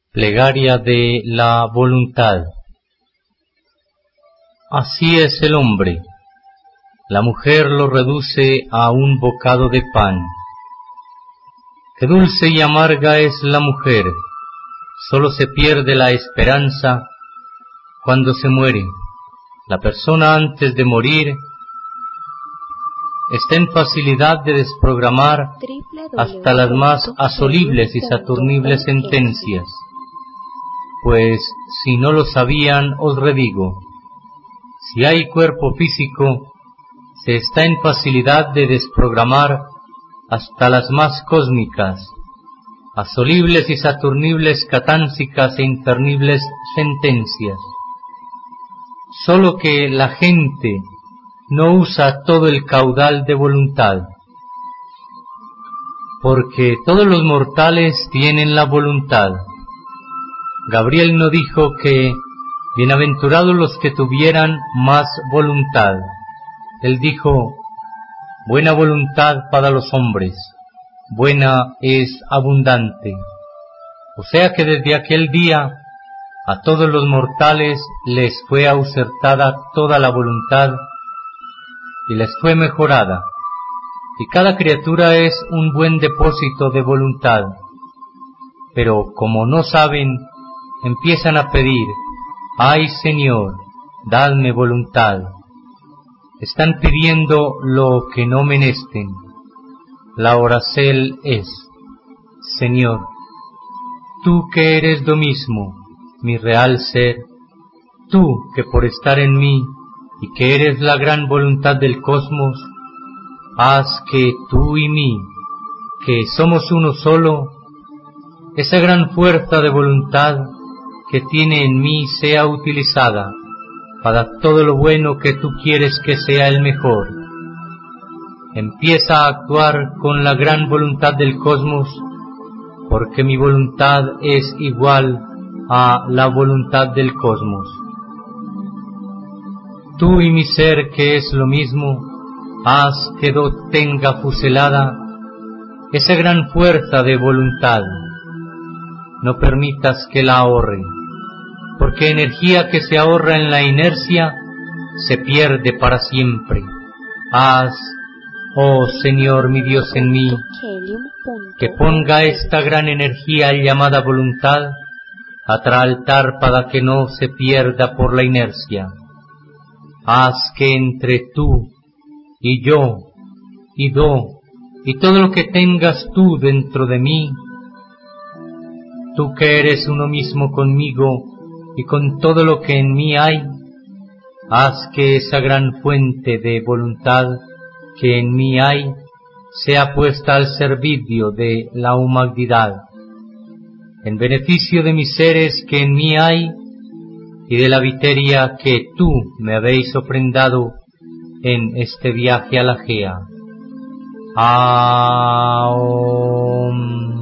Plegaria de la voluntad. Así es el hombre. La mujer lo reduce a un bocado de pan. Qué dulce y amarga es la mujer. Solo se pierde la esperanza cuando se muere. La persona antes de morir está en facilidad de desprogramar hasta las más asolibles y saturnibles sentencias. Pues si no lo sabían, os redigo, si hay cuerpo físico, se está en facilidad de desprogramar hasta las más cósmicas, asolibles y saturnibles, catánsicas e infernibles sentencias. Solo que la gente no usa todo el caudal de voluntad, porque todos los mortales tienen la voluntad. Gabriel no dijo que bienaventurados los que tuvieran más voluntad. Él dijo, buena voluntad para los hombres, buena es abundante. O sea que desde aquel día a todos los mortales les fue ausertada toda la voluntad y les fue mejorada, y cada criatura es un buen depósito de voluntad. Pero como no saben, empiezan a pedir, ay Señor, dadme voluntad. Están pidiendo lo que no menesten. La oracel es, Señor, tú que eres lo mismo, mi real ser, tú que por estar en mí y que eres la gran voluntad del cosmos, haz que tú y mí, que somos uno solo, esa gran fuerza de voluntad que tiene en mí sea utilizada para todo lo bueno que tú quieres que sea el mejor. Empieza a actuar con la gran voluntad del cosmos, porque mi voluntad es igual a la voluntad del cosmos. Tú y mi ser, que es lo mismo, haz que tenga fuselada esa gran fuerza de voluntad. No permitas que la ahorre, porque energía que se ahorra en la inercia se pierde para siempre. Haz, oh Señor mi Dios, en mí, que ponga esta gran energía llamada voluntad a traaltar para que no se pierda por la inercia. Haz que entre tú y yo y todo lo que tengas tú dentro de mí, tú que eres uno mismo conmigo y con todo lo que en mí hay, haz que esa gran fuente de voluntad que en mí hay sea puesta al servicio de la humanidad, en beneficio de mis seres que en mí hay y de la viteria que tú me habéis ofrendado en este viaje a la Gea. Aum.